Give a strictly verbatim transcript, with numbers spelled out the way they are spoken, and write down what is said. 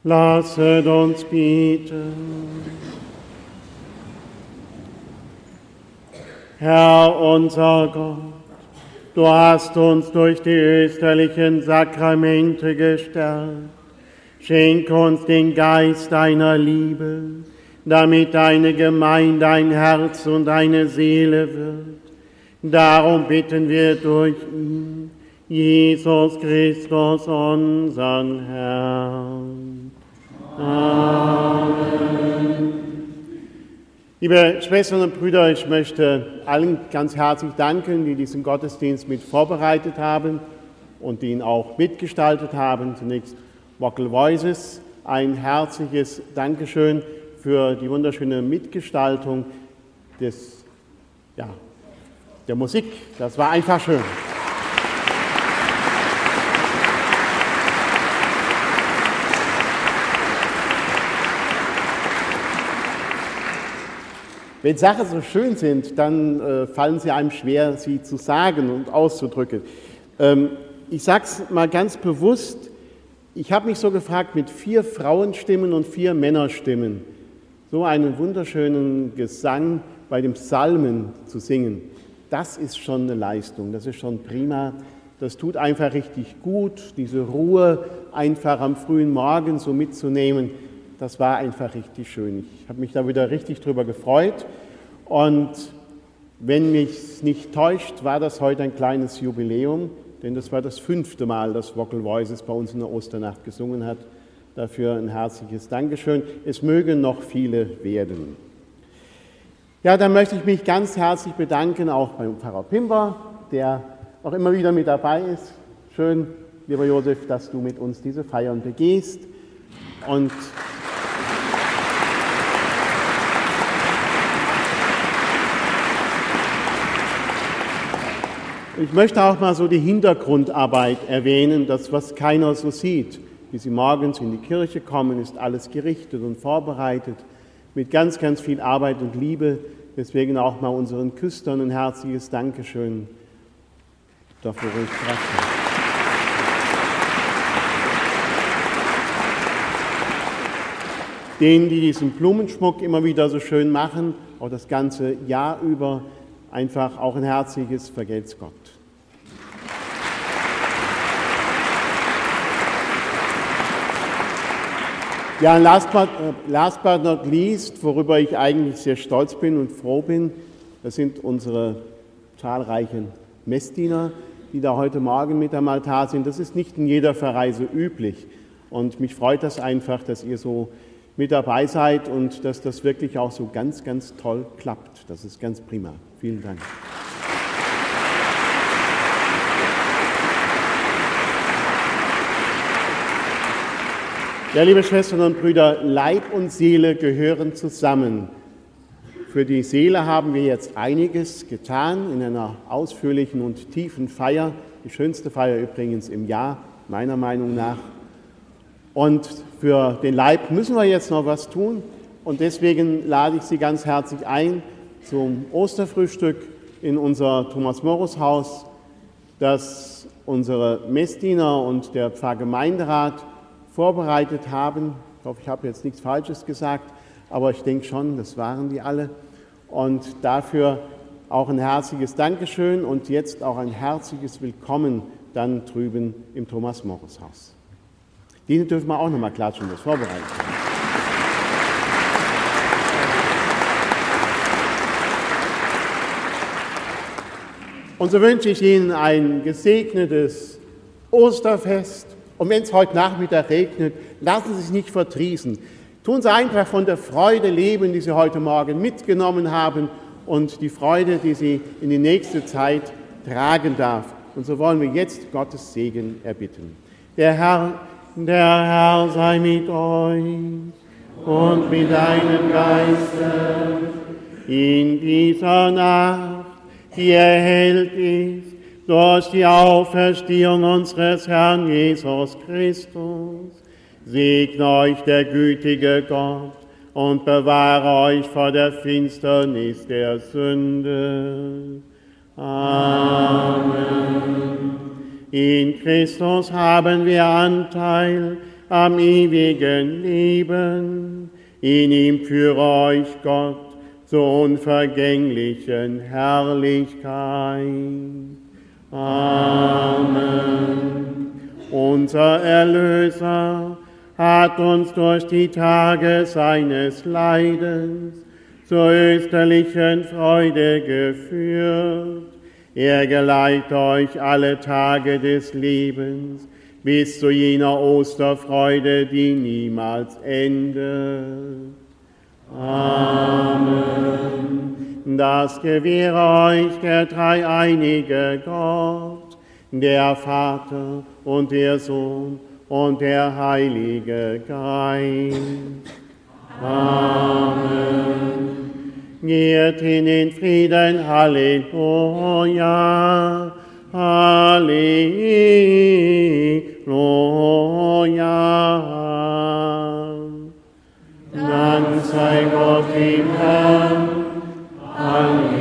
Lasset uns beten. Herr unser Gott, du hast uns durch die österlichen Sakramente gestärkt. Schenk uns den Geist deiner Liebe, damit deine Gemeinde ein Herz und eine Seele wird. Darum bitten wir durch ihn, Jesus Christus, unseren Herrn. Amen. Liebe Schwestern und Brüder, ich möchte allen ganz herzlich danken, die diesen Gottesdienst mit vorbereitet haben und die ihn auch mitgestaltet haben. Zunächst Vocal Voices, ein herzliches Dankeschön für die wunderschöne Mitgestaltung des, ja, der Musik. Das war einfach schön. Wenn Sachen so schön sind, dann äh, fallen sie einem schwer, sie zu sagen und auszudrücken. Ähm, ich sage es mal ganz bewusst, ich habe mich so gefragt, mit vier Frauenstimmen und vier Männerstimmen so einen wunderschönen Gesang bei dem Psalmen zu singen, das ist schon eine Leistung, das ist schon prima. Das tut einfach richtig gut, diese Ruhe einfach am frühen Morgen so mitzunehmen. Das war einfach richtig schön. Ich habe mich da wieder richtig drüber gefreut. Und wenn mich es nicht täuscht, war das heute ein kleines Jubiläum, denn das war das fünfte Mal, dass Vocal Voices bei uns in der Osternacht gesungen hat. Dafür ein herzliches Dankeschön. Es mögen noch viele werden. Ja, dann möchte ich mich ganz herzlich bedanken, auch beim Pfarrer Pimber, der auch immer wieder mit dabei ist. Schön, lieber Josef, dass du mit uns diese Feiern begehst. Und ich möchte auch mal so die Hintergrundarbeit erwähnen, das, was keiner so sieht. Wie sie morgens in die Kirche kommen, ist alles gerichtet und vorbereitet, mit ganz, ganz viel Arbeit und Liebe. Deswegen auch mal unseren Küstern ein herzliches Dankeschön. Dafür ruhig sprechen. Denen, die diesen Blumenschmuck immer wieder so schön machen, auch das ganze Jahr über, einfach auch ein herzliches Vergelt's Gott. Ja, last but, last but not least, worüber ich eigentlich sehr stolz bin und froh bin, das sind unsere zahlreichen Messdiener, die da heute Morgen mit am Altar sind. Das ist nicht in jeder Pfarrei so üblich. Und mich freut das einfach, dass ihr so mit dabei seid und dass das wirklich auch so ganz, ganz toll klappt. Das ist ganz prima. Vielen Dank. Ja, liebe Schwestern und Brüder, Leib und Seele gehören zusammen. Für die Seele haben wir jetzt einiges getan in einer ausführlichen und tiefen Feier, die schönste Feier übrigens im Jahr, meiner Meinung nach. Und für den Leib müssen wir jetzt noch was tun und deswegen lade ich Sie ganz herzlich ein zum Osterfrühstück in unser Thomas-Morus-Haus, das unsere Messdiener und der Pfarrgemeinderat vorbereitet haben. Ich hoffe, ich habe jetzt nichts Falsches gesagt, aber ich denke schon, das waren die alle. Und dafür auch ein herzliches Dankeschön und jetzt auch ein herzliches Willkommen dann drüben im Thomas-Morus-Haus. Die dürfen wir auch noch mal klatschen, das vorbereiten. Und so wünsche ich Ihnen ein gesegnetes Osterfest. Und wenn es heute Nachmittag regnet, lassen Sie sich nicht verdrießen. Tun Sie einfach von der Freude leben, die Sie heute Morgen mitgenommen haben und die Freude, die Sie in die nächste Zeit tragen darf. Und so wollen wir jetzt Gottes Segen erbitten. Der Herr, der Herr sei mit euch und mit deinem Geiste in dieser Nacht, die erhellt ist durch die Auferstehung unseres Herrn Jesus Christus. Segne euch der gütige Gott und bewahre euch vor der Finsternis der Sünde. Amen. In Christus haben wir Anteil am ewigen Leben. In ihm führe euch Gott zur unvergänglichen Herrlichkeit. Amen. Unser Erlöser hat uns durch die Tage seines Leidens zur österlichen Freude geführt. Er geleitet euch alle Tage des Lebens bis zu jener Osterfreude, die niemals endet. Amen. Das gewähre euch der dreieinige Gott, der Vater und der Sohn und der Heilige Geist. Amen. Geht in den Frieden, Halleluja, Halleluja. Dank sei Gott dem Herrn, Halleluja.